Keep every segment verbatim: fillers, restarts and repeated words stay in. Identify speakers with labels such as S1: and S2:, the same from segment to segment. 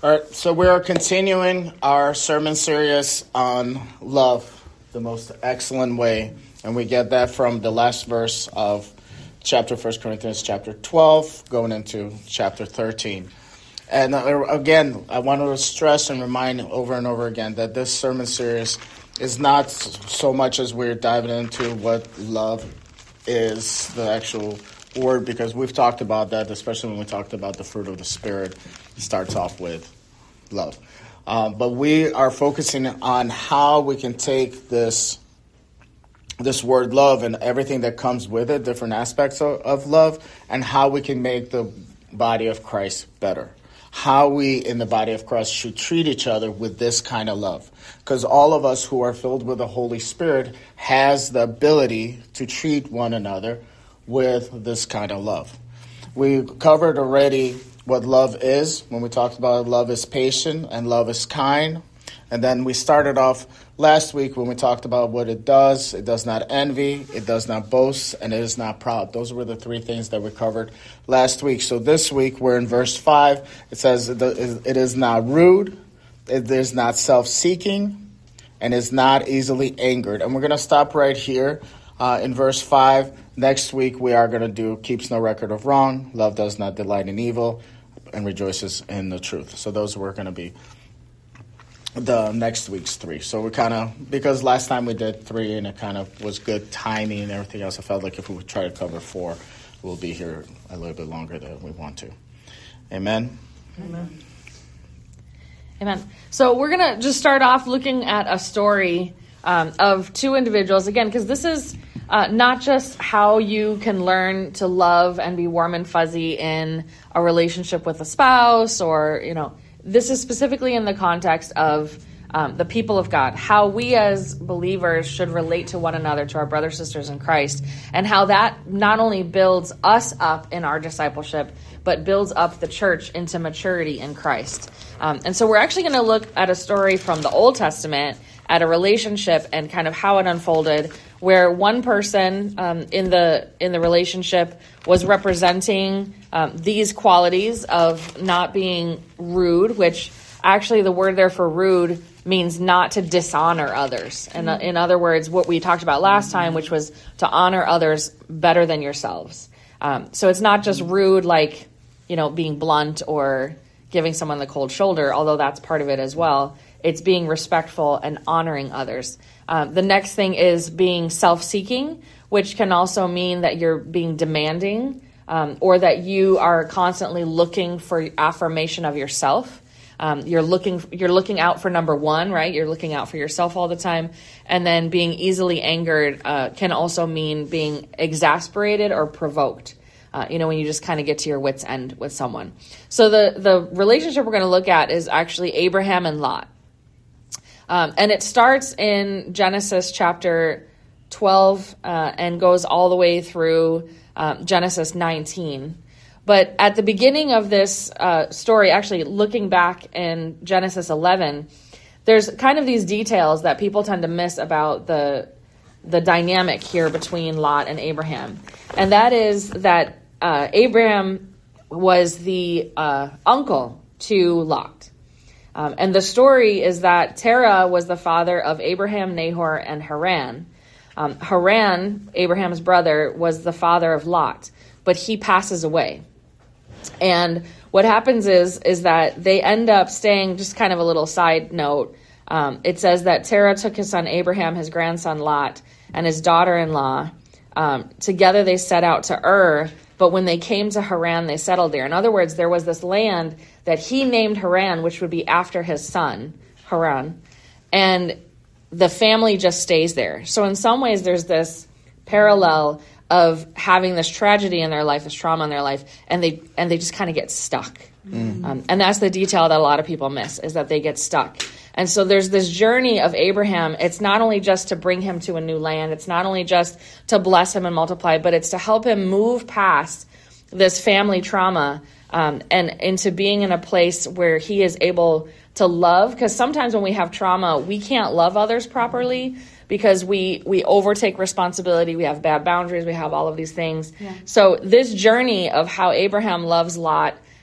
S1: All right, so we are continuing our sermon series on love, the most excellent way. And we get that from the last verse of chapter First Corinthians chapter twelve, going into chapter thirteen. And uh, again, I want to stress and remind over and over again that this sermon series is not so much as we're diving into what love is, the actual word, because we've talked about that, especially when we talked about the fruit of the Spirit. It starts off with love. Um, but we are focusing on how we can take this this word love and everything that comes with it, different aspects of, of love, and how we can make the body of Christ better. How we in the body of Christ should treat each other with this kind of love. Because all of us who are filled with the Holy Spirit has the ability to treat one another with this kind of love. We covered already what love is when we talked about love is patient and love is kind. And then we started off last week when we talked about what it does. It does not envy, it does not boast, and it is not proud. Those were the three things that we covered last week. So this week we're in verse five. It says it is not rude, it is not self-seeking, and is not easily angered. And we're going to stop right here uh, in verse five. Next week we are going to do keeps no record of wrong, love does not delight in evil, and rejoices in the truth. So those were going to be the next week's three. So we kind of, because last time we did three and it kind of was good timing and everything else, I felt like if we would try to cover four, we'll be here a little bit longer than we want to. Amen?
S2: Amen. Amen. So we're going to just start off looking at a story um, of two individuals, again, because this is uh, not just how you can learn to love and be warm and fuzzy in a relationship with a spouse, or, you know, this is specifically in the context of um, the people of God, how we as believers should relate to one another, to our brothers and sisters in Christ, and how that not only builds us up in our discipleship, but builds up the church into maturity in Christ. Um, and so we're actually going to look at a story from the Old Testament, at a relationship and kind of how it unfolded, where one person um, in the in the relationship was representing um, these qualities of not being rude, which actually the word there for rude means not to dishonor others. And mm-hmm. in other words, what we talked about last time, which was to honor others better than yourselves. Um, so it's not just rude like, you know, being blunt or giving someone the cold shoulder, although that's part of it as well. It's being respectful and honoring others. Um, the next thing is being self-seeking, which can also mean that you're being demanding um, or that you are constantly looking for affirmation of yourself. Um, you're looking you're looking out for number one, right? You're looking out for yourself all the time. And then being easily angered uh, can also mean being exasperated or provoked. Uh, you know, when you just kind of get to your wit's end with someone. So the, the relationship we're going to look at is actually Abraham and Lot. Um, and it starts in Genesis chapter twelve uh, and goes all the way through um, Genesis nineteen. But at the beginning of this uh, story, actually looking back in Genesis eleven, there's kind of these details that people tend to miss about the the dynamic here between Lot and Abraham. And that is that uh, Abraham was the uh, uncle to Lot. Um, and the story is that Terah was the father of Abraham, Nahor, and Haran. Um, Haran, Abraham's brother, was the father of Lot, but he passes away. And what happens is, is that they end up staying, just kind of a little side note, um, it says that Terah took his son Abraham, his grandson Lot, and his daughter-in-law. Um, together they set out to Ur, but when they came to Haran, they settled there. In other words, there was this land that he named Haran, which would be after his son, Haran, and the family just stays there. So in some ways, there's this parallel of having this tragedy in their life, this trauma in their life, and they and they just kind of get stuck. Mm. Um, and that's the detail that a lot of people miss, is that they get stuck. And so there's this journey of Abraham. It's not only just to bring him to a new land. It's not only just to bless him and multiply, but it's to help him move past this family trauma um, and into being in a place where he is able to love. Because sometimes when we have trauma, we can't love others properly because we, we overtake responsibility. We have bad boundaries. We have all of these things. Yeah. So this journey of how Abraham loves Lot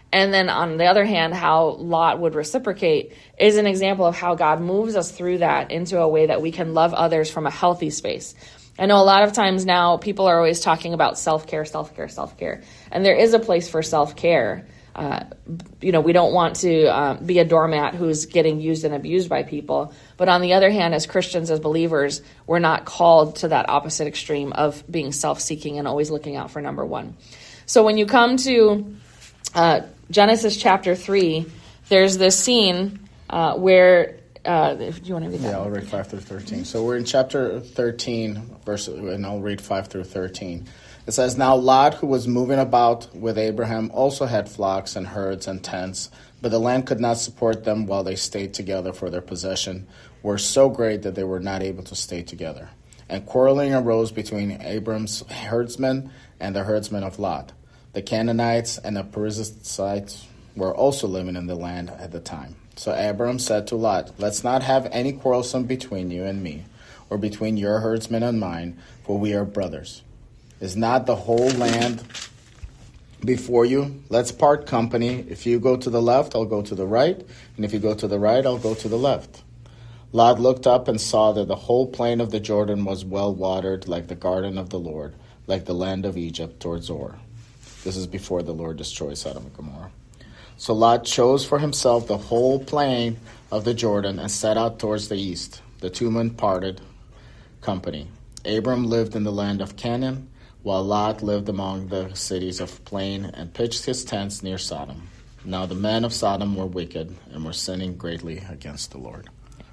S2: and then on the other hand, how Lot would reciprocate is an example of how God moves us through that into a way that we can love others from a healthy space. I know a lot of times now people are always talking about self-care, self-care, self-care. And there is a place for self-care. Uh, you know, we don't want to uh, be a doormat who's getting used and abused by people. But on the other hand, as Christians, as believers, we're not called to that opposite extreme of being self-seeking and always looking out for number one. So when you come to uh, Genesis chapter three, there's this scene uh, where, uh, if, do you want to read that?
S1: Yeah, I'll read five through thirteen. So we're in chapter thirteen, verse, and I'll read five through thirteen. It says, "Now Lot, who was moving about with Abraham, also had flocks and herds and tents, but the land could not support them while they stayed together, for their possession were so great that they were not able to stay together. And quarreling arose between Abram's herdsmen and the herdsmen of Lot. The Canaanites and the Perizzites were also living in the land at the time. So Abram said to Lot, 'Let's not have any quarrelsome between you and me, or between your herdsmen and mine, for we are brothers. Is not the whole land before you? Let's part company. If you go to the left, I'll go to the right. And if you go to the right, I'll go to the left.' Lot looked up and saw that the whole plain of the Jordan was well watered, like the garden of the Lord, like the land of Egypt toward Zoar." This is before the Lord destroyed Sodom and Gomorrah. "So Lot chose for himself the whole plain of the Jordan and set out towards the east. The two men parted company. Abram lived in the land of Canaan, while Lot lived among the cities of plain and pitched his tents near Sodom. Now the men of Sodom were wicked and were sinning greatly against the Lord."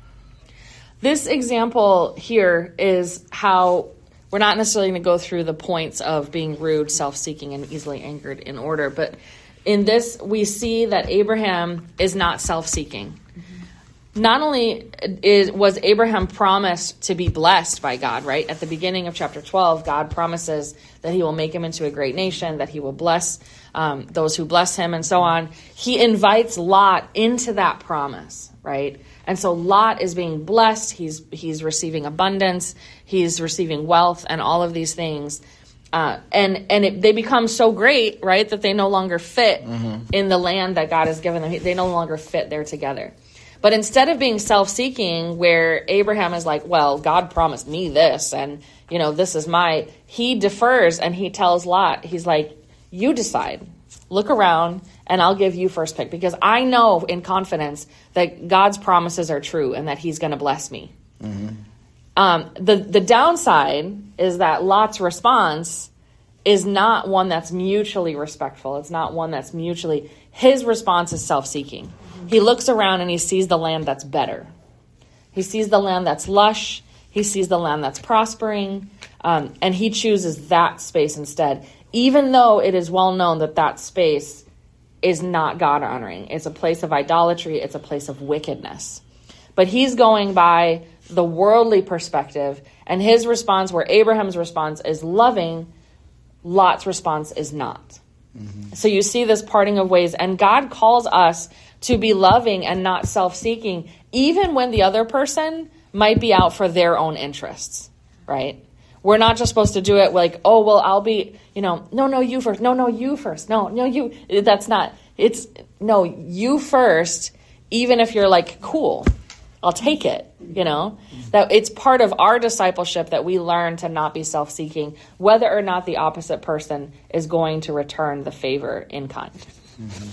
S2: This example here is how we're not necessarily going to go through the points of being rude, self-seeking, and easily angered in order, but in this we see that Abraham is not self-seeking. Mm-hmm. Not only is, was Abraham promised to be blessed by God, right? At the beginning of chapter twelve, God promises that he will make him into a great nation, that he will bless um, those who bless him, and so on. He invites Lot into that promise, right? And so Lot is being blessed. He's he's receiving abundance. He's receiving wealth and all of these things. Uh, and and it, they become so great, right, that they no longer fit mm-hmm. in the land that God has given them. They no longer fit there together. But instead of being self-seeking, where Abraham is like, well, God promised me this, and, you know, this is my, he defers and he tells Lot, he's like, you decide. Look around, and I'll give you first pick, because I know in confidence that God's promises are true and that he's going to bless me. Mm-hmm. Um, the, the downside is that Lot's response is not one that's mutually respectful. It's not one that's mutually, his response is self-seeking. Mm-hmm. He looks around and he sees the land that's better. He sees the land that's lush. He sees the land that's prospering. Um, and he chooses that space instead, even though it is well known that that space is not God-honoring. It's a place of idolatry. It's a place of wickedness. But he's going by the worldly perspective, and his response, where Abraham's response is loving, Lot's response is not. Mm-hmm. So you see this parting of ways, and God calls us to be loving and not self-seeking, even when the other person might be out for their own interests, right? We're not just supposed to do it like, oh, well, I'll be, you know, no, no, you first. No, no, you first. No, no, you. That's not, it's, no, you first, even if you're like, cool, I'll take it, you know. That it's part of our discipleship that we learn to not be self-seeking, whether or not the opposite person is going to return the favor in kind.
S1: Mm-hmm.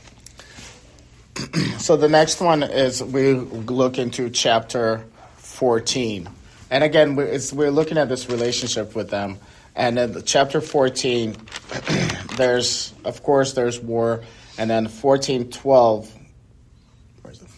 S1: So the next one is we look into chapter fourteen. And again, we're looking at this relationship with them. And in chapter fourteen, there's, of course, there's war. And then fourteen twelve, where's the?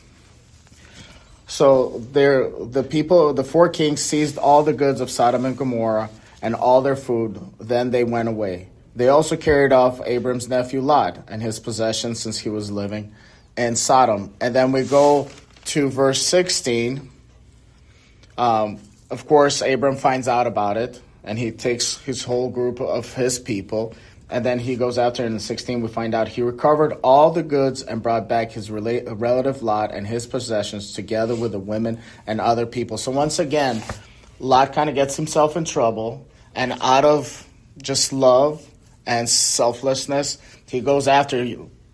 S1: So there, the people, the four kings seized all the goods of Sodom and Gomorrah and all their food. Then they went away. They also carried off Abram's nephew Lot and his possessions, since he was living in Sodom. And then we go to verse sixteen. Um, Of course, Abram finds out about it, and he takes his whole group of his people, and then he goes out there in the sixteen. We find out he recovered all the goods and brought back his rela- relative Lot and his possessions, together with the women and other people. So once again, Lot kind of gets himself in trouble, and out of just love and selflessness, he goes after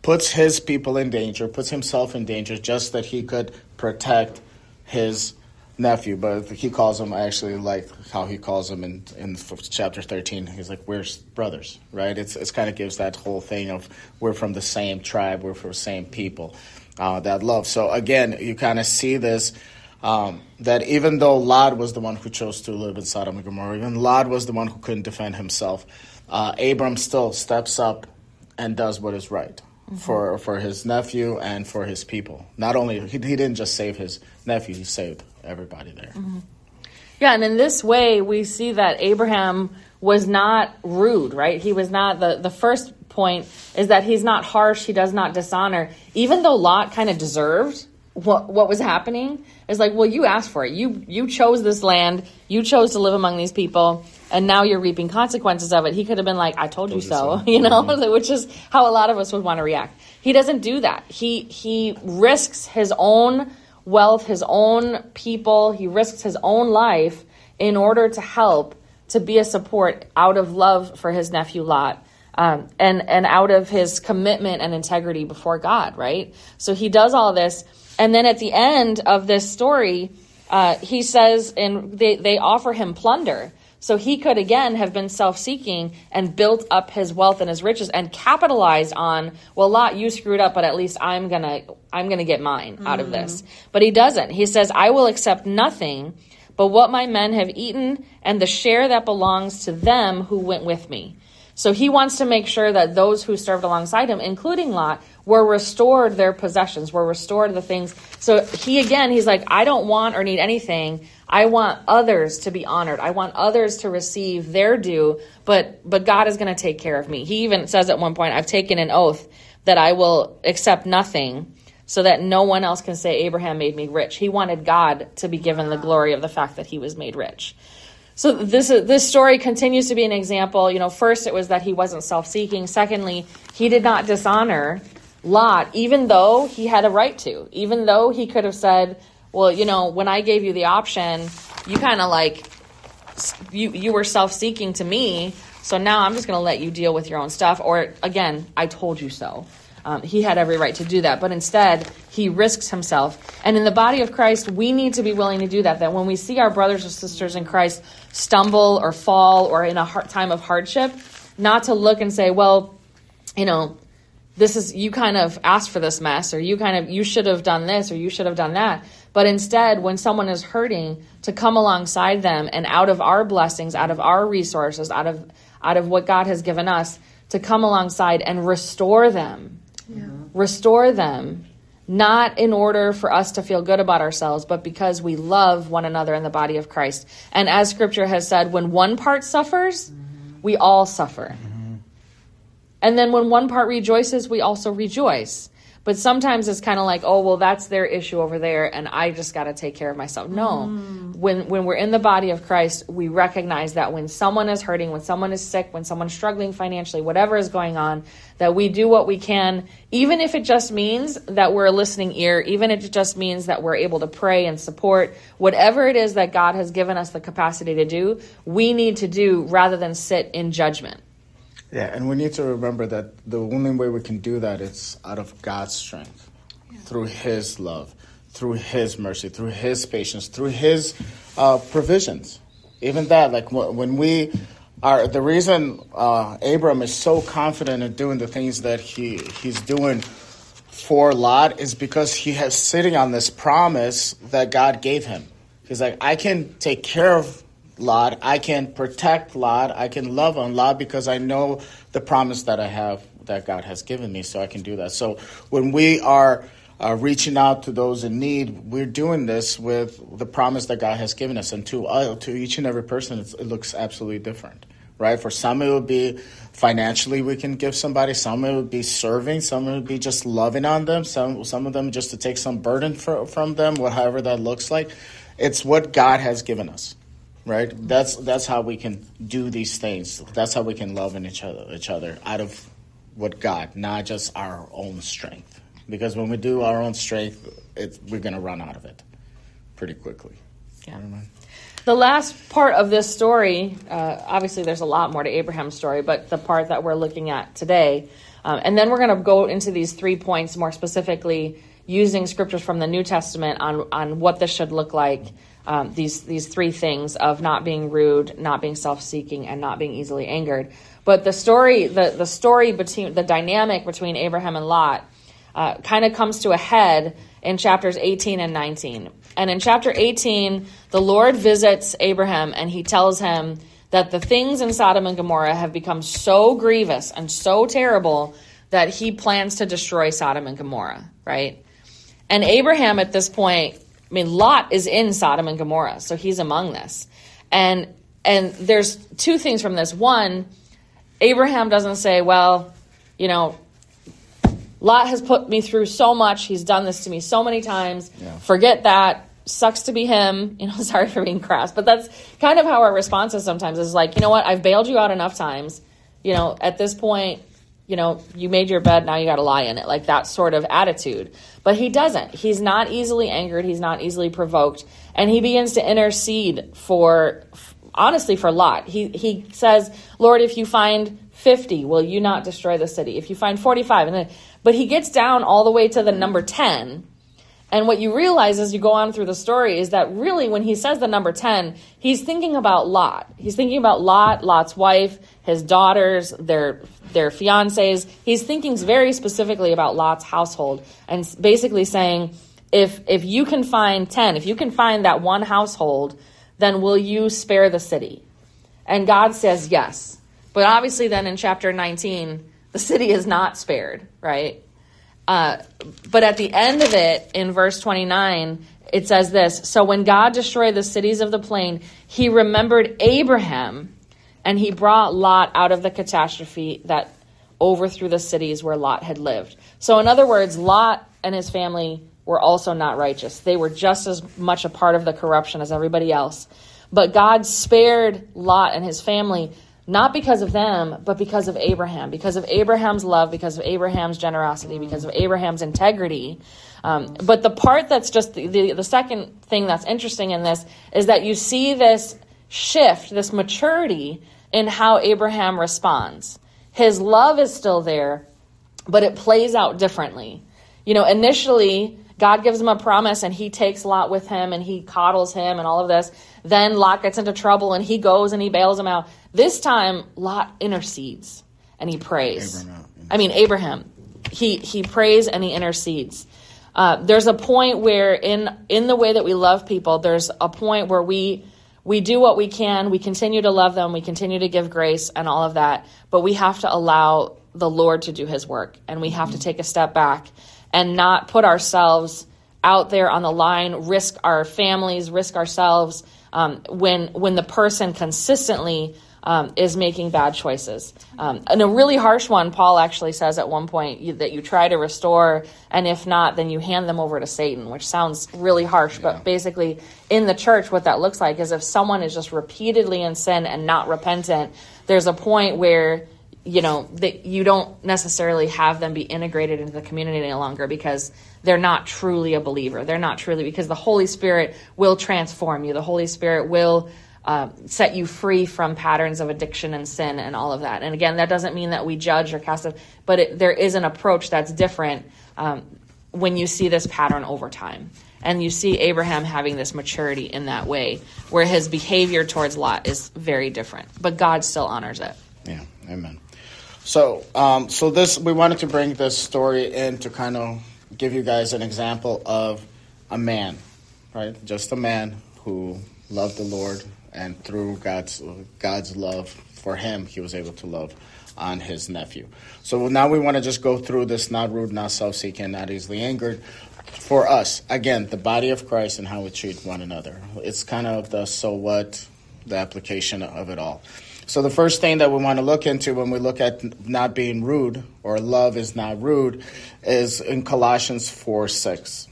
S1: puts his people in danger, puts himself in danger just that he could protect his nephew. But he calls him, I actually like how he calls him in, in chapter thirteen. He's like, we're brothers, right? It's it's kind of gives that whole thing of we're from the same tribe, we're from the same people, uh, that love. So again, you kind of see this, um, that even though Lot was the one who chose to live in Sodom and Gomorrah, even Lot was the one who couldn't defend himself, uh, Abram still steps up and does what is right. Mm-hmm. For for his nephew and for his people. Not only, he, he didn't just save his nephew, he saved everybody there.
S2: Mm-hmm. Yeah, and in this way, we see that Abraham was not rude, right? He was not, the, the first point is that he's not harsh, he does not dishonor. Even though Lot kind of deserved what what was happening, it's like, well, you asked for it. You you chose this land, you chose to live among these people, and now you're reaping consequences of it. He could have been like, I told, told you so, so. you know, mm-hmm. which is how a lot of us would want to react. He doesn't do that. He he risks his own wealth, his own people, he risks his own life in order to help, to be a support out of love for his nephew Lot, um, and, and out of his commitment and integrity before God, right? So he does all this, and then at the end of this story, uh, he says, and they, they offer him plunder. So he could, again, have been self-seeking and built up his wealth and his riches and capitalized on, well, Lot, you screwed up, but at least I'm going to I'm gonna get mine out mm. of this. But he doesn't. He says, I will accept nothing but what my men have eaten and the share that belongs to them who went with me. So he wants to make sure that those who served alongside him, including Lot, were restored their possessions, were restored the things. So he, again, he's like, I don't want or need anything. I want others to be honored. I want others to receive their due, but but God is going to take care of me. He even says at one point, I've taken an oath that I will accept nothing so that no one else can say Abraham made me rich. He wanted God to be given the glory of the fact that he was made rich. So this this story continues to be an example. You know, first it was that he wasn't self-seeking. Secondly, he did not dishonor Lot, even though he had a right to, even though he could have said, well, you know, when I gave you the option, you kind of like, you, you were self-seeking to me, so now I'm just going to let you deal with your own stuff. Or again, I told you so. Um, he had every right to do that, but instead he risks himself. And in the body of Christ, we need to be willing to do that, that when we see our brothers or sisters in Christ stumble or fall or in a hard time of hardship, not to look and say, well, you know, this is, you kind of asked for this mess, or you kind of, you should have done this, or you should have done that. But instead, when someone is hurting, to come alongside them and out of our blessings, out of our resources, out of out of what God has given us, to come alongside and restore them. Yeah. Restore them, not in order for us to feel good about ourselves, but because we love one another in the body of Christ. And as Scripture has said, when one part suffers, mm-hmm. we all suffer. Mm-hmm. And then when one part rejoices, we also rejoice. But sometimes it's kind of like, oh, well, that's their issue over there, and I just got to take care of myself. No. Mm. When when we're in the body of Christ, we recognize that when someone is hurting, when someone is sick, when someone's struggling financially, whatever is going on, that we do what we can, even if it just means that we're a listening ear, even if it just means that we're able to pray and support, whatever it is that God has given us the capacity to do, we need to do rather than sit in judgment.
S1: Yeah, and we need to remember that the only way we can do that is out of God's strength, yeah. through His love, through His mercy, through His patience, through His uh, provisions. Even that, like when we are, the reason uh, Abram is so confident in doing the things that he he's doing for Lot is because he has sitting on this promise that God gave him. He's like, I can take care of Lot, I can protect Lot, I can love on Lot because I know the promise that I have that God has given me, so I can do that. So when we are uh, reaching out to those in need, we're doing this with the promise that God has given us. And to uh, to each and every person, it's, it looks absolutely different, right? For some, it would be financially we can give somebody. Some it would be serving. Some it would be just loving on them. Some some of them just to take some burden for, from them, whatever that looks like. It's what God has given us. Right, that's that's how we can do these things. That's how we can love in each other, each other out of what God, not just our own strength. Because when we do our own strength, it, we're going to run out of it pretty quickly.
S2: Yeah. The last part of this story, uh, obviously, there's a lot more to Abraham's story, but the part that we're looking at today, Um, and then we're going to go into these three points more specifically, using scriptures from the New Testament on, on what this should look like. Um, these these three things of not being rude, not being self-seeking, and not being easily angered. But the story, the, the story between the dynamic between Abraham and Lot uh, kind of comes to a head in chapters eighteen and nineteen. And in chapter eighteen, the Lord visits Abraham and he tells him that the things in Sodom and Gomorrah have become so grievous and so terrible that he plans to destroy Sodom and Gomorrah, right? And Abraham at this point, I mean, Lot is in Sodom and Gomorrah, so he's among this. And and there's two things from this. One, Abraham doesn't say, well, you know, Lot has put me through so much. He's done this to me so many times. Yeah. Forget that. Sucks to be him. You know, sorry for being crass, but that's kind of how our response is sometimes, is like, you know what, I've bailed you out enough times. You know, at this point, you know, you made your bed, now you got to lie in it. Like that sort of attitude. But he doesn't. He's not easily angered. He's not easily provoked. And he begins to intercede for, honestly, for Lot. He he says, Lord, if you find fifty, will you not destroy the city? If you find forty-five, and then, but he gets down all the way to the number ten. And what you realize as you go on through the story is that really when he says the number ten, he's thinking about Lot. He's thinking about Lot, Lot's wife, his daughters, their their fiancés. He's thinking very specifically about Lot's household and basically saying, if if you can find ten, if you can find that one household, then will you spare the city? And God says yes. But obviously then in chapter nineteen, the city is not spared, right? Uh, but at the end of it, in verse twenty-nine, it says this: so when God destroyed the cities of the plain, he remembered Abraham, and he brought Lot out of the catastrophe that overthrew the cities where Lot had lived. So in other words, Lot and his family were also not righteous. They were just as much a part of the corruption as everybody else. But God spared Lot and his family, not because of them, but because of Abraham, because of Abraham's love, because of Abraham's generosity, because of Abraham's integrity. Um, but the part that's just the, the, the second thing that's interesting in this is that you see this shift, this maturity in how Abraham responds. His love is still there, but it plays out differently. You know, initially, God gives him a promise and he takes Lot with him and he coddles him and all of this. Then Lot gets into trouble and he goes and he bails him out. This time, Lot intercedes and he prays. Abraham. I mean, Abraham. He he prays and he intercedes. Uh, there's a point where in in the way that we love people, there's a point where we we do what we can. We continue to love them. We continue to give grace and all of that. But we have to allow the Lord to do his work. And we have mm-hmm. to take a step back and not put ourselves out there on the line, risk our families, risk ourselves um, when when the person consistently um, is making bad choices. Um, and a really harsh one, Paul actually says at one point you, that you try to restore, and if not, then you hand them over to Satan, which sounds really harsh. Yeah. But basically in the church, what that looks like is if someone is just repeatedly in sin and not repentant, there's a point where you know, that you don't necessarily have them be integrated into the community any longer because they're not truly a believer. They're not truly, because the Holy Spirit will transform you. The Holy Spirit will uh, set you free from patterns of addiction and sin and all of that. And again, that doesn't mean that we judge or cast it, but it, there is an approach that's different um, when you see this pattern over time. And you see Abraham having this maturity in that way, where his behavior towards Lot is very different, but God still honors it.
S1: Yeah, amen. So, um, so this we wanted to bring this story in to kind of give you guys an example of a man, right? Just a man who loved the Lord, and through God's God's love for him, he was able to love on his nephew. So now we want to just go through this: not rude, not self-seeking, not easily angered. For us, again, the body of Christ and how we treat one another. It's kind of the so what, the application of it all. So the first thing that we want to look into when we look at not being rude, or love is not rude, is in Colossians four six.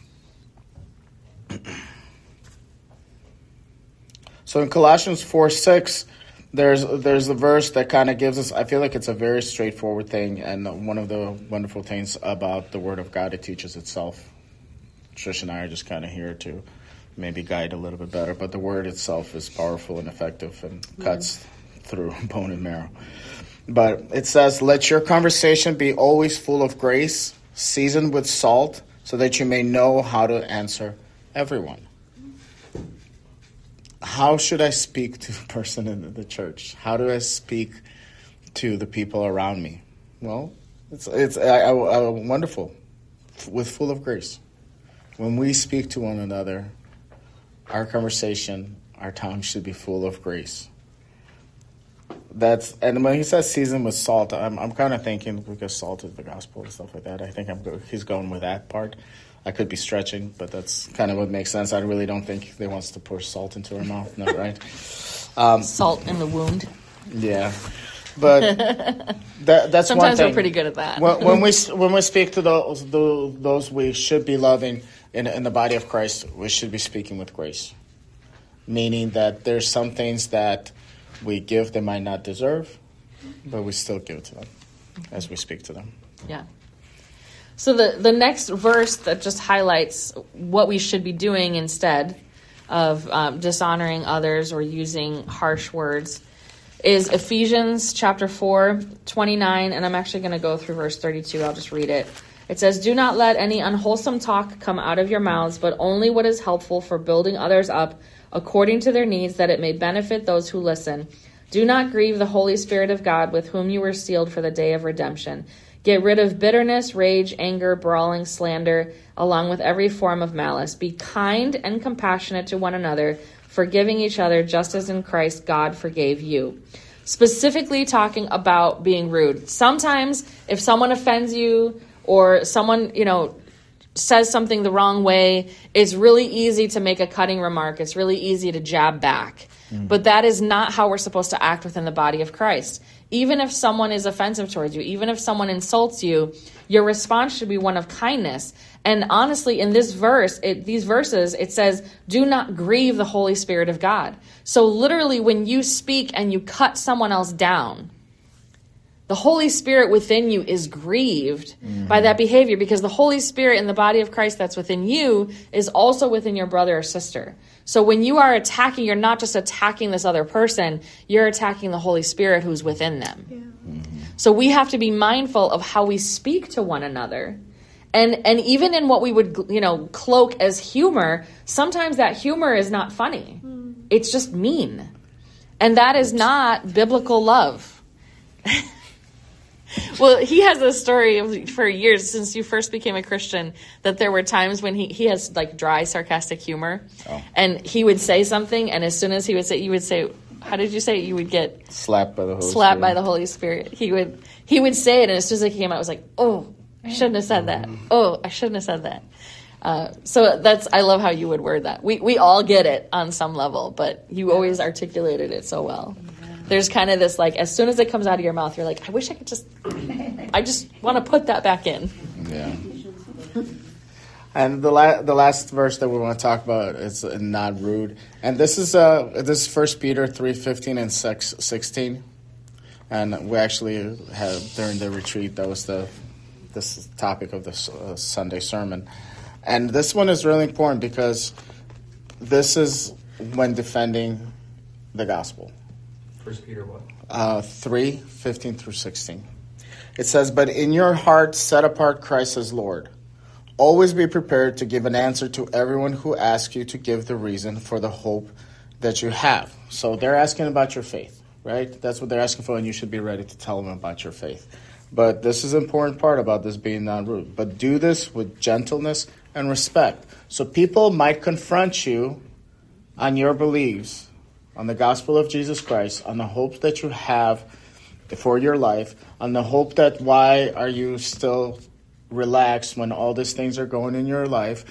S1: So in Colossians four six, there's there's a verse that kind of gives us, I feel like it's a very straightforward thing, and one of the wonderful things about the Word of God, it teaches itself. Trish and I are just kind of here to maybe guide a little bit better, but the Word itself is powerful and effective and cuts mm-hmm. through bone and marrow. But it says, let your conversation be always full of grace, seasoned with salt, so that you may know how to answer everyone. How should I speak to a person in the church? How do I speak to the people around me? Well, it's it's I, I, I, wonderful, with full of grace. When we speak to one another, our conversation, our tongue should be full of grace. That's and when he says seasoned with salt, I'm I'm kind of thinking because salt is the gospel and stuff like that. I think I'm he's going with that part. I could be stretching, but that's kind of what makes sense. I really don't think he wants to pour salt into her mouth, no, right? Um,
S2: salt in the wound.
S1: Yeah, but that, that's
S2: sometimes
S1: one thing.
S2: We're pretty good at that.
S1: when, when we when we speak to those those we should be loving in in the body of Christ, we should be speaking with grace, meaning that there's some things that we give they might not deserve, but we still give to them as we speak to them.
S2: Yeah. So the, the next verse that just highlights what we should be doing instead of um, dishonoring others or using harsh words is Ephesians chapter four, twenty-nine, and I'm actually going to go through verse thirty-two. I'll just read it. It says, do not let any unwholesome talk come out of your mouths, but only what is helpful for building others up according to their needs, that it may benefit those who listen. Do not grieve the Holy Spirit of God, with whom you were sealed for the day of redemption. Get rid of bitterness, rage, anger, brawling, slander, along with every form of malice. Be kind and compassionate to one another, forgiving each other just as in Christ God forgave you. Specifically talking about being rude. Sometimes if someone offends you or someone, you know, says something the wrong way, it's really easy to make a cutting remark. It's really easy to jab back. Mm. But that is not how we're supposed to act within the body of Christ. Even if someone is offensive towards you, even if someone insults you, your response should be one of kindness. And honestly, in this verse, it, these verses, it says, do not grieve the Holy Spirit of God. So literally, when you speak and you cut someone else down, the Holy Spirit within you is grieved mm-hmm. by that behavior, because the Holy Spirit in the body of Christ that's within you is also within your brother or sister. So when you are attacking, you're not just attacking this other person, you're attacking the Holy Spirit who's within them. Yeah. Mm-hmm. So we have to be mindful of how we speak to one another. And and even in what we would, you know, cloak as humor, sometimes that humor is not funny. Mm. It's just mean. And that is not biblical love. Well, he has a story for years since you first became a Christian that there were times when he, he has like dry, sarcastic humor. Oh. And he would say something, and as soon as he would say, you would say, how did you say it? You would get
S1: slapped by the Holy
S2: slapped
S1: Spirit.
S2: by the Holy Spirit. He would he would say it, and as soon as it came out, I was like, oh, I shouldn't have said that. Oh, I shouldn't have said that. Uh, so that's I love how you would word that. We we all get it on some level, but you always articulated it so well. There's kind of this, like, as soon as it comes out of your mouth, you're like, I wish I could just, I just want to put that back in. Yeah.
S1: And the la- the last verse that we want to talk about is not rude. And this is uh this is First Peter three fifteen and sixteen. And we actually had, during the retreat, that was the this topic of this uh, Sunday sermon. And this one is really important because this is when defending the gospel.
S3: First Peter what?
S1: Uh, three, fifteen through sixteen. It says, but in your heart set apart Christ as Lord. Always be prepared to give an answer to everyone who asks you to give the reason for the hope that you have. So they're asking about your faith, right? That's what they're asking for, and you should be ready to tell them about your faith. But this is an important part about this being not rude. But do this with gentleness and respect. So people might confront you on your beliefs, on the gospel of Jesus Christ, on the hope that you have for your life, on the hope that why are you still relaxed when all these things are going in your life.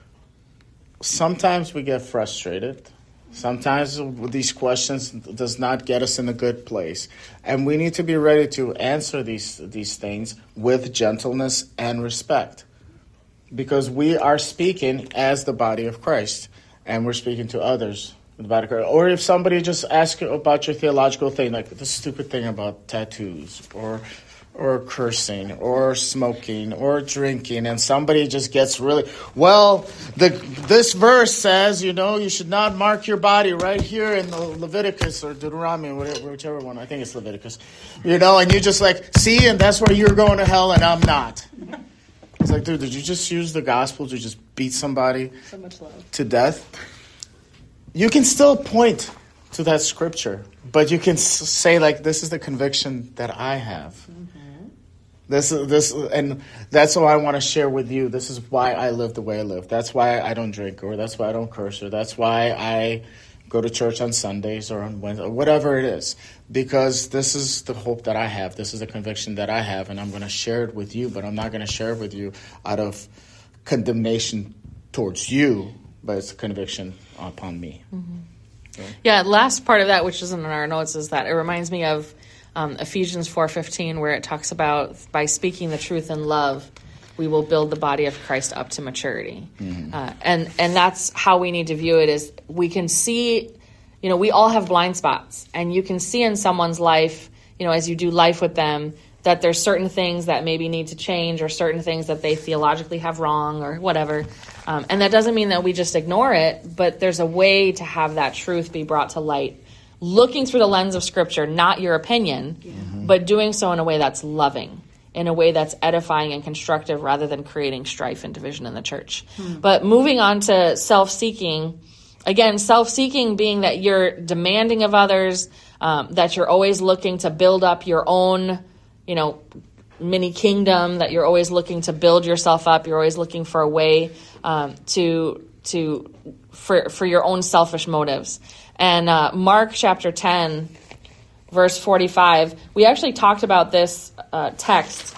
S1: Sometimes we get frustrated. Sometimes these questions does not get us in a good place. And we need to be ready to answer these these things with gentleness and respect. Because we are speaking as the body of Christ, and we're speaking to others. Or if somebody just asks you about your theological thing, like the stupid thing about tattoos, or or cursing or smoking or drinking, and somebody just gets really, well, the this verse says, you know, you should not mark your body right here in the Leviticus or Deuteronomy, whatever, whichever one. I think it's Leviticus. You know, and you just like, see, and that's where you're going to hell and I'm not. It's like, dude, did you just use the gospel to just beat somebody
S2: So much love.
S1: to death? You can still point to that scripture, but you can s- say, like, this is the conviction that I have. Mm-hmm. This is this, and that's what I want to share with you. This is why I live the way I live. That's why I don't drink, or that's why I don't curse, or that's why I go to church on Sundays or on Wednesday, or whatever it is. Because this is the hope that I have. This is the conviction that I have, and I'm going to share it with you. But I'm not going to share it with you out of condemnation towards you, but it's a conviction upon me.
S2: Mm-hmm. Okay. Yeah, last part of that, which isn't in our notes, is that it reminds me of um, Ephesians four fifteen, where it talks about by speaking the truth in love, we will build the body of Christ up to maturity. Mm-hmm. Uh, and, and that's how we need to view it, is we can see, you know, we all have blind spots, and you can see in someone's life, you know, as you do life with them, that there's certain things that maybe need to change, or certain things that they theologically have wrong, or whatever. Um, and that doesn't mean that we just ignore it, but there's a way to have that truth be brought to light, looking through the lens of Scripture, not your opinion, mm-hmm. but doing so in a way that's loving, in a way that's edifying and constructive, rather than creating strife and division in the church. Mm-hmm. But moving on to self-seeking, again, self-seeking being that you're demanding of others, um, that you're always looking to build up your own, you know, mini kingdom, that you're always looking to build yourself up. You're always looking for a way um, to to for for your own selfish motives. And uh, Mark chapter ten, verse forty-five, we actually talked about this uh, text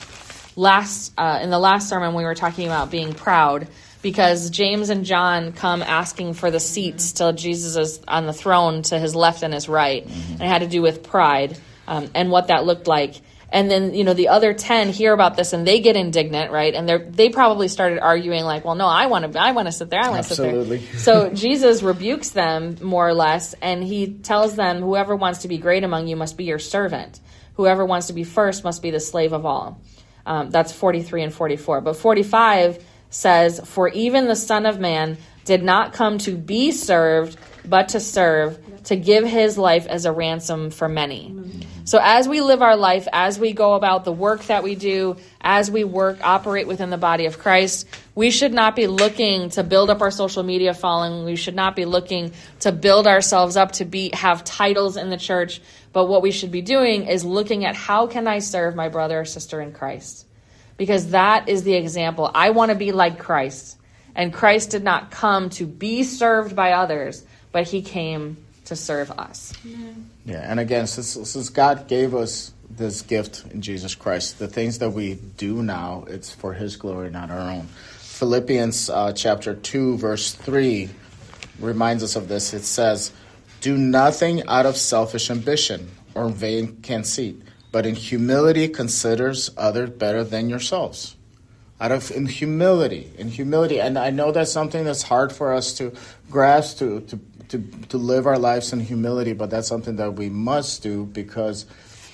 S2: last uh, in the last sermon. We were talking about being proud, because James and John come asking for the seats till Jesus is on the throne to his left and his right, mm-hmm. and it had to do with pride um, and what that looked like. And then, you know, the other ten hear about this and they get indignant, right? And they they probably started arguing like, well, no, I want to I want to sit there. I want to sit there. So Jesus rebukes them more or less, and he tells them, whoever wants to be great among you must be your servant. Whoever wants to be first must be the slave of all. Um, that's forty-three and forty-four. But forty-five says, for even the Son of Man did not come to be served, but to serve, to give his life as a ransom for many. Mm-hmm. So as we live our life, as we go about the work that we do, as we work, operate within the body of Christ, we should not be looking to build up our social media following. We should not be looking to build ourselves up to be have titles in the church. But what we should be doing is looking at, how can I serve my brother or sister in Christ? Because that is the example. I want to be like Christ. And Christ did not come to be served by others, but he came to serve us.
S1: Amen. Yeah, and again, since, since God gave us this gift in Jesus Christ, the things that we do now, it's for his glory, not our own. Philippians uh, chapter two, verse three reminds us of this. It says, do nothing out of selfish ambition or vain conceit, but in humility considers others better than yourselves. Out of in humility, in humility. And I know that's something that's hard for us to grasp, to, to To, to live our lives in humility, but that's something that we must do because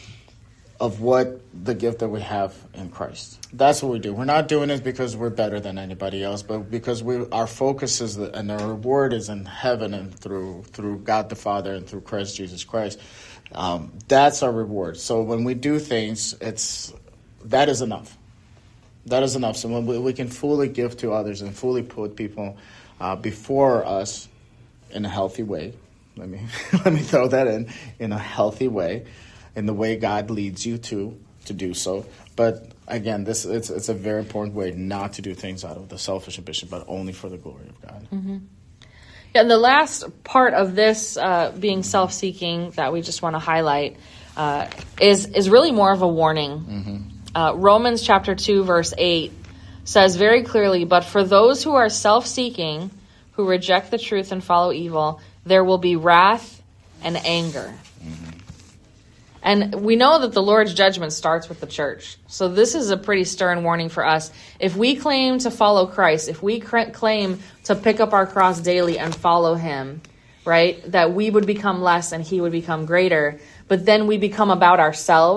S1: of what the gift that we have in Christ. That's what we do. We're not doing it because we're better than anybody else, but because we our focus is the, and our reward is in heaven and through through God the Father and through Christ Jesus Christ. Um, that's our reward. So when we do things, it's that is enough. That is enough. So when we, we can fully give to others and fully put people uh, before us in a healthy way. Let me let me throw that in in a healthy way, in the way God leads you to to do so. But again, this it's it's a very important way not to do things out of the selfish ambition, but only for the glory of God.
S2: Mm-hmm. Yeah, and the last part of this uh, being self-seeking that we just want to highlight uh, is is really more of a warning. Mm-hmm. Uh, Romans chapter two verse eight says very clearly, "But for those who are self-seeking, who reject the truth and follow evil, there will be wrath and anger." Mm-hmm. And we know that the Lord's judgment starts with the church. So this is a pretty stern warning for us. If we claim to follow Christ, if we cr- claim to pick up our cross daily and follow him, right, that we would become less and he would become greater, but then we become about ourselves,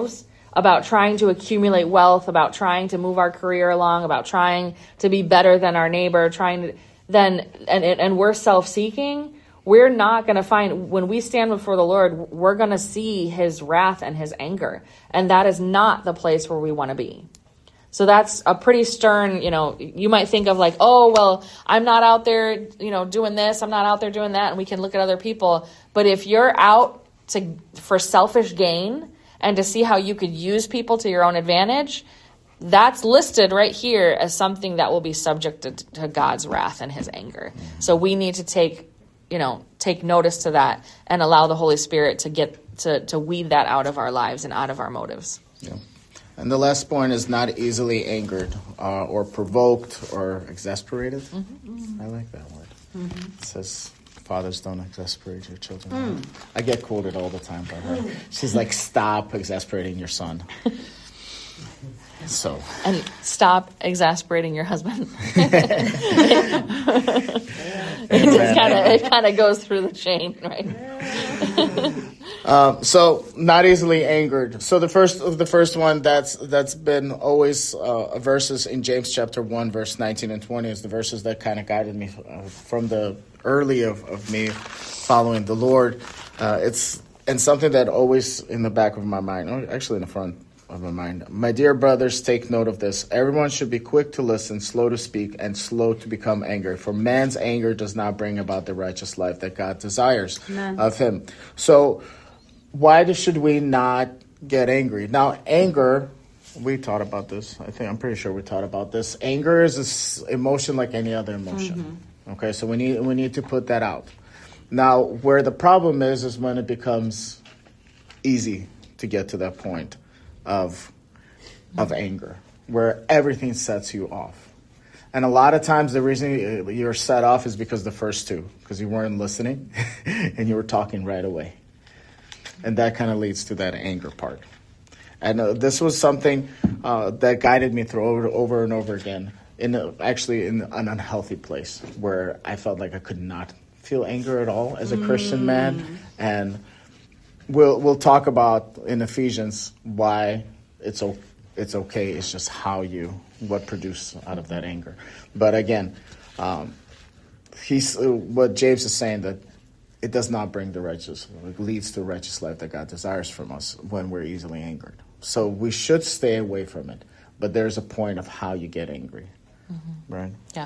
S2: about trying to accumulate wealth, about trying to move our career along, about trying to be better than our neighbor, trying to then and and we're self-seeking, we're not going to find, when we stand before the Lord, we're going to see his wrath and his anger. And that is not the place where we want to be. So that's a pretty stern, you know, you might think of like, oh, well, I'm not out there, you know, doing this, I'm not out there doing that, and we can look at other people. But if you're out to for selfish gain and to see how you could use people to your own advantage, that's listed right here as something that will be subject to, to God's wrath and his anger. So we need to take, you know, take notice to that and allow the Holy Spirit to get to, to weed that out of our lives and out of our motives.
S1: Yeah. And the last point is not easily angered uh, or provoked or exasperated. Mm-hmm. I like that word. Mm-hmm. It says, fathers, don't exasperate your children. Mm. I get quoted all the time by her. She's like, stop exasperating your son. So
S2: and stop exasperating your husband. it just kind of it kind of goes through the chain, right?
S1: um, so not easily angered. So the first the first one that's that's been always uh, verses in James chapter one, verse nineteen and twenty is the verses that kind of guided me uh, from the early of, of me following the Lord. Uh, it's and something that always in the back of my mind, or actually in the front of my mind. My dear brothers, take note of this. Everyone should be quick to listen, slow to speak, and slow to become angry. For man's anger does not bring about the righteous life that God desires Amen. Of him. So why should we not get angry? Now, anger, we taught about this. I think I'm pretty sure we taught about this. Anger is an emotion like any other emotion. Mm-hmm. Okay, so we need we need to put that out. Now, where the problem is is when it becomes easy to get to that point of of anger, where everything sets you off. And a lot of times the reason you're set off is because the first two, because you weren't listening and you were talking right away. And that kind of leads to that anger part. And uh, this was something uh, that guided me through over, over and over again, in a, actually in an unhealthy place where I felt like I could not feel anger at all as a mm. Christian man. And We'll we'll talk about in Ephesians why it's o- it's okay. It's just how you what produce out of that anger. But again, um, he's uh, what James is saying, that it does not bring the righteous. It leads to the righteous life that God desires from us when we're easily angered. So we should stay away from it. But there's a point of how you get angry, mm-hmm. right?
S2: Yeah.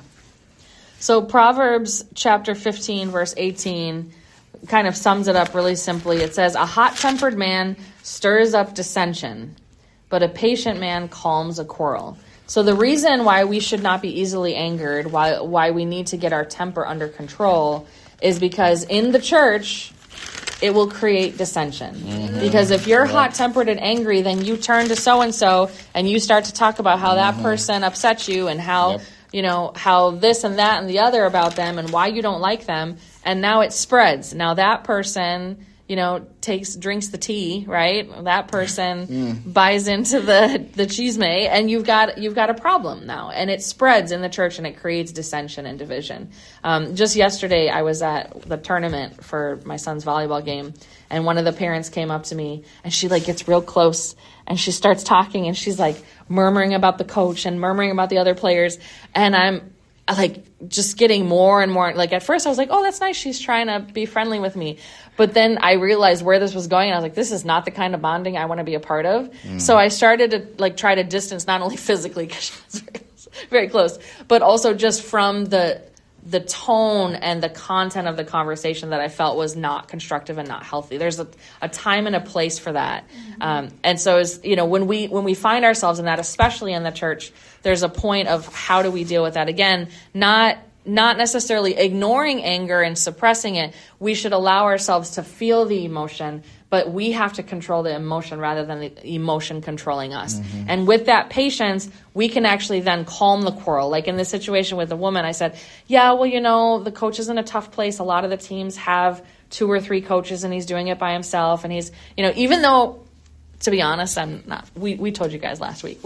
S2: So Proverbs chapter fifteen, verse eighteen. Kind of sums it up really simply. It says, a hot-tempered man stirs up dissension, but a patient man calms a quarrel. So the reason why we should not be easily angered, why why we need to get our temper under control, is because in the church, it will create dissension. Mm-hmm. Because if you're hot-tempered and angry, then you turn to so-and-so and you start to talk about how mm-hmm. that person upset you and how, yep. you know, how this and that and the other about them and why you don't like them. And now it spreads. Now that person, you know, takes drinks the tea, right? That person mm. buys into the the chisme, and you've got you've got a problem now, and it spreads in the church, and it creates dissension and division. Um, just yesterday, I was at the tournament for my son's volleyball game, and one of the parents came up to me, and she like gets real close, and she starts talking, and she's like murmuring about the coach and murmuring about the other players, and I'm. like just getting more and more, like at first I was like, oh, that's nice, she's trying to be friendly with me. But then I realized where this was going, and I was like, this is not the kind of bonding I want to be a part of. Mm. So I started to like try to distance, not only physically, because she was very, very close, but also just from the the tone and the content of the conversation that I felt was not constructive and not healthy. There's a, a time and a place for that. Mm-hmm. Um, and so is, you know, when we, when we find ourselves in that, especially in the church, there's a point of how do we deal with that? Again, not, not necessarily ignoring anger and suppressing it. We should allow ourselves to feel the emotion, but we have to control the emotion rather than the emotion controlling us. Mm-hmm. And with that patience, we can actually then calm the quarrel. Like in this situation with the woman, I said, yeah, well, you know, the coach is in a tough place. A lot of the teams have two or three coaches, and he's doing it by himself. And he's, you know, even though, to be honest, I'm not, we, we told you guys last week, we're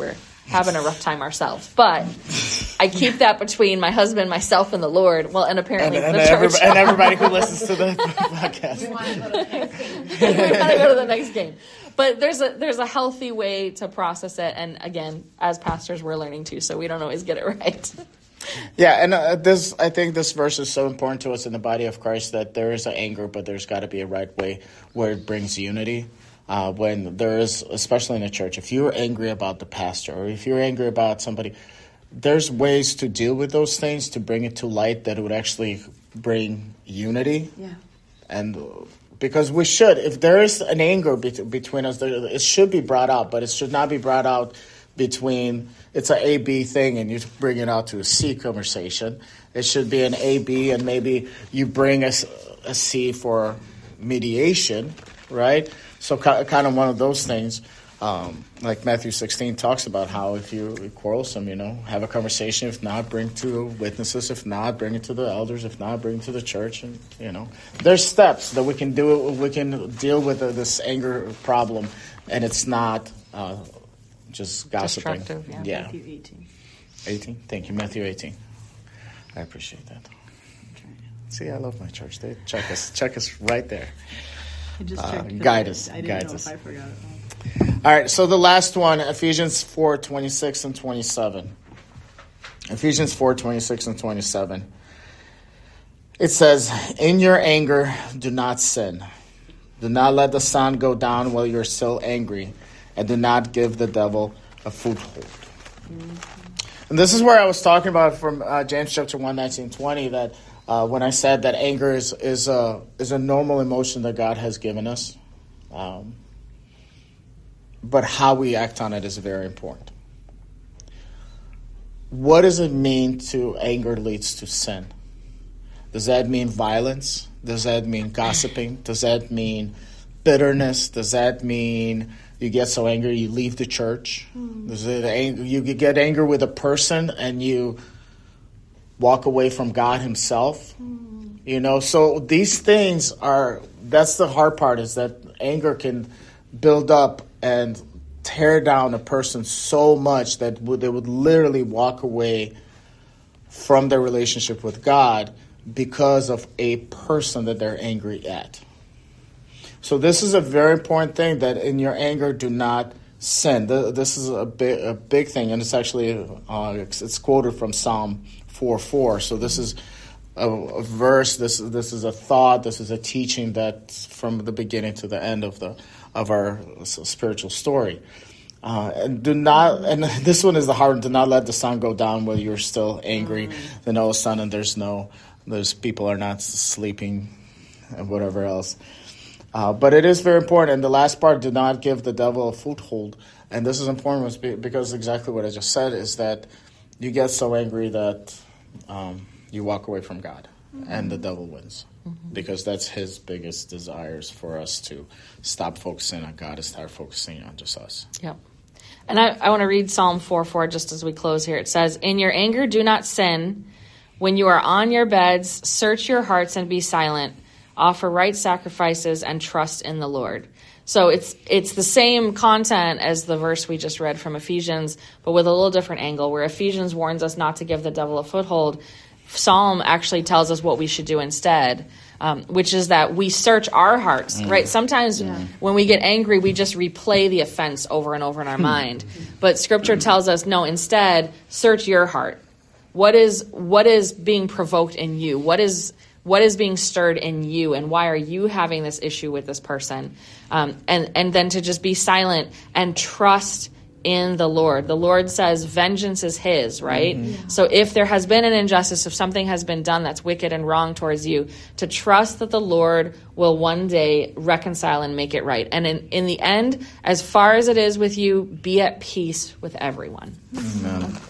S2: having a rough time ourselves. But I keep that between my husband, myself, and the Lord. Well, and apparently
S1: and, and
S2: the church.
S1: Everybody, and everybody who listens to the podcast.
S3: We want to go to the next game.
S2: We want to go to the next game. But there's a there's a healthy way to process it. And again, as pastors, we're learning too, so we don't always get it right.
S1: Yeah, and uh, this I think this verse is so important to us in the body of Christ, that there is an anger, but there's got to be a right way where it brings unity. Uh, when there is, especially in the church, if you're angry about the pastor or if you're angry about somebody, there's ways to deal with those things, to bring it to light that would actually bring unity.
S3: Yeah.
S1: And because we should, if there is an anger be- between us, there, it should be brought out, but it should not be brought out between, it's an A B thing and you bring it out to a C conversation. It should be an A B and maybe you bring a, a C for mediation, right? So kind of one of those things, um, like Matthew sixteen talks about how if you're quarrelsome, you know, have a conversation. If not, bring to witnesses. If not, bring it to the elders. If not, bring it to the church. And, you know, there's steps that we can do. We can deal with uh, this anger problem, and it's not uh, just gossiping.
S2: Destructive, yeah.
S1: Yeah.
S3: Matthew eighteen.
S1: eighteen? Thank you, Matthew eighteen. I appreciate that. See, I love my church. They check us, check us right there.
S3: I just
S1: Uh,
S3: checked. 'cause
S1: guide
S3: I-
S1: us,
S3: I didn't
S1: guide
S3: know
S1: us.
S3: if I forgot it all.
S1: All right, so the last one, Ephesians four, twenty-six and twenty-seven. Ephesians four, twenty-six and twenty-seven. It says, in your anger, do not sin. Do not let the sun go down while you're still angry, and do not give the devil a foothold. Mm-hmm. And this is where I was talking about from uh, James chapter one, nineteen, twenty, that uh, when I said that anger is, is, a, is a normal emotion that God has given us. Um, but how we act on it is very important. What does it mean to anger leads to sin? Does that mean violence? Does that mean gossiping? Does that mean bitterness? Does that mean you get so angry you leave the church? Mm. Does it ang- you get angry with a person and you walk away from God himself? Mm. You know, so these things are, that's the hard part, is that anger can build up and tear down a person so much that would, they would literally walk away from their relationship with God because of a person that they're angry at. So this is a very important thing, that in your anger, do not sin. This is a big, a big thing, and it's actually uh, it's, it's quoted from Psalm four four. So this is a, a verse. This this is a thought. This is a teaching that's from the beginning to the end of the of our spiritual story. Uh, and do not, and this one is the hard one. Do not let the sun go down while you're still angry. Mm. Then all of a sudden, there's no, there's people are not sleeping, and whatever else. Uh, but it is very important. And the last part, do not give the devil a foothold. And this is important because exactly what I just said is that you get so angry that um, you walk away from God, mm-hmm. and the devil wins. Mm-hmm. Because that's his biggest desires, for us to stop focusing on God and start focusing on just us.
S2: Yep. And I, I want to read Psalm four four just as we close here. It says, in your anger, do not sin. When you are on your beds, search your hearts and be silent. Offer right sacrifices and trust in the Lord. So it's it's the same content as the verse we just read from Ephesians, but with a little different angle, where Ephesians warns us not to give the devil a foothold. Psalm actually tells us what we should do instead, um, which is that we search our hearts, mm. right? Sometimes yeah. when we get angry, we just replay the offense over and over in our mind. But Scripture tells us, no, instead, search your heart. What is what is being provoked in you? What is what is being stirred in you, and why are you having this issue with this person? Um, and and then to just be silent and trust in the Lord. The Lord says vengeance is his, right? Mm-hmm. Yeah. So if there has been an injustice, if something has been done that's wicked and wrong towards you, to trust that the Lord will one day reconcile and make it right. And in, in the end, as far as it is with you, be at peace with everyone.
S1: Amen.